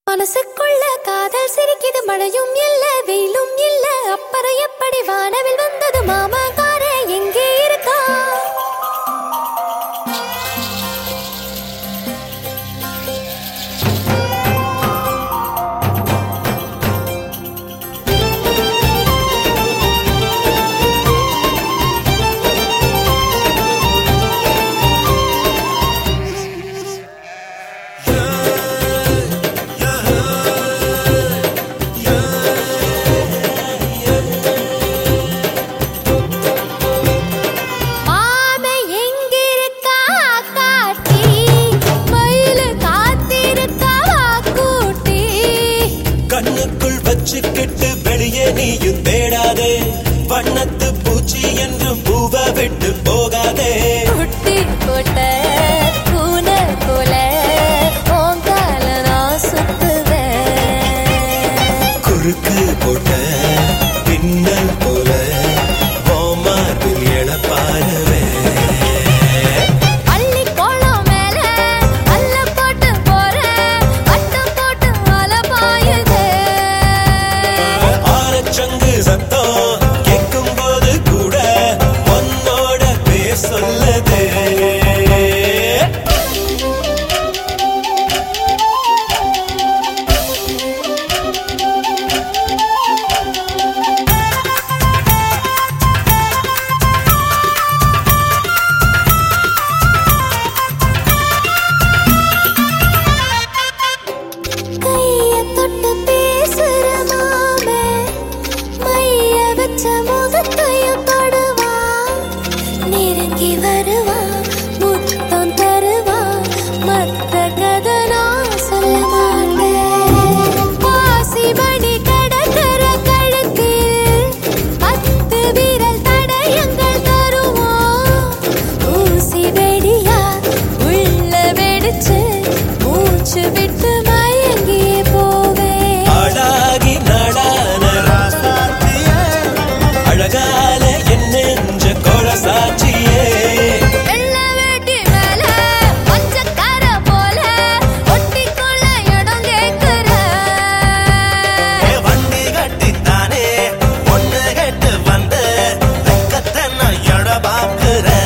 மனசுக்குள்ள காதல் சிரிக்குது, மழையும் இல்ல வெயிலும் இல்ல, அப்புறம் எப்படி வானவில் வந்தது மாமாக்காரே எங்கே இருக்கா? கண்ணுக்குள் வச்சுக்கிட்டு வெளியே நீயும் தேடாதே, வண்ணத்து பூச்சி என்று பூவ விட்டு போகாதே. குட்டி போட்ட பூனை போல ஓங்கால நான் சுத்துவேன், குறுக்கு போட்ட பின்னல் போல மார்பில் எழப்பாருவே. சத்தம் கேட்கும் போது கூட உன்னோட பேர் சொல்லுதே. நெருங்கி வருவா, முத்தம் தருவா, மத்த கதை நான் சொல்ல மாட்டேன். பாசிபடி கடற்கர கழுத்தில் 10 விரல் தடயங்கள் தருவோம். ஊசி வெடியா உள்ள வெடிச்சு மூச்சு விட்டு மயங்கியே போவேன். அழகி நடான ராசாத்தியே, அழகால என் நெஞ்ச கொலசாட்சியே. வெள்ள வேட்டி மேல பச்சைக்கார போல ஒட்டிக்குள்ள இடம் கேட்கிற. வண்டி கட்டித்தானே ஒண்ணு கேட்டு வந்து வெக்கத்தை நான் எட பாக்குறேன்.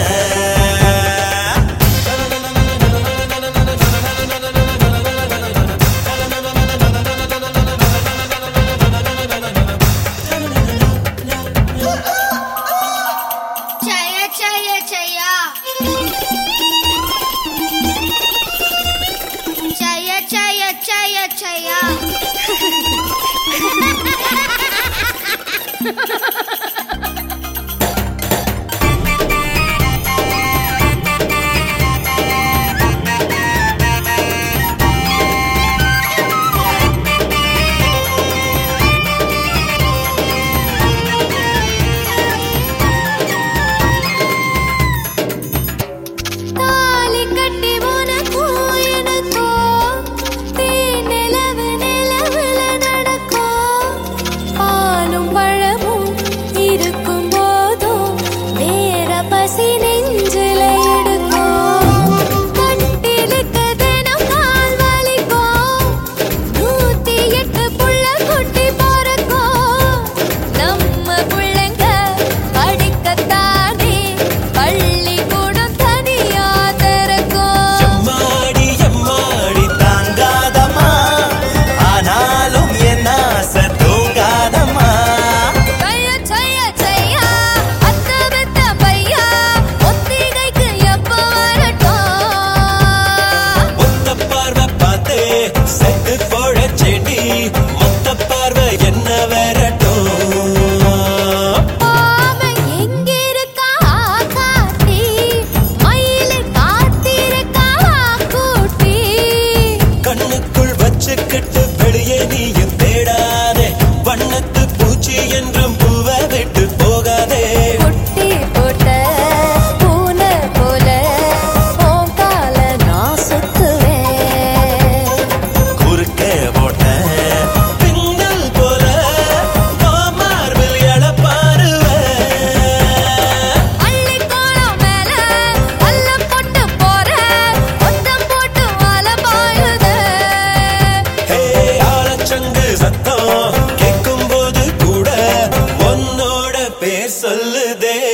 Chaya chaya chaya, chaya chaya chaya chaya. தாலி கட்டி உனக்கும் எனக்கும் நிலவு நிலவுல நடக்கும். பாலும் பழமும் இருக்கும் போதும் வேற பசி நெஞ்சில எடுக்கும். கட்டிலுக்கு தினம் கால் வலிக்கும், 108 புள்ள குட்டி பிறக்கும். நம்ம புள்ளைங்க படிக்கத்தானே பள்ளிக்கூடம் தனியா திறக்கும். எம்மாடி எம்மாடி தாங்காதம்மா, ஆனாலும் என் ஆசை தூங்காதம்மா. சையா சையா சையா, அத்த பெத்த பையா ஒத்திகைக்கு எப்ப வரட்டும்? ஒத்த பார்வை பார்த்து செத்து போட செடி, மொத்த பார்வை என்ன வரட்டும். பாவை எங்க இருக்கா காட்டி, மயிலு காத்திருக்கா கூட்டி. கண்ணுக்குள் வச்சுக்கிட்டு வெளியே நீயும் தேடாதே, வண்ணத்து பூச்சி என்றும் பூவ விட்டு போகாதே. குட்டி போட்ட பூனை போல ஓங்கால நான் சுத்துவேன், குறுக்கே போட்ட பேர் சொல்லுதே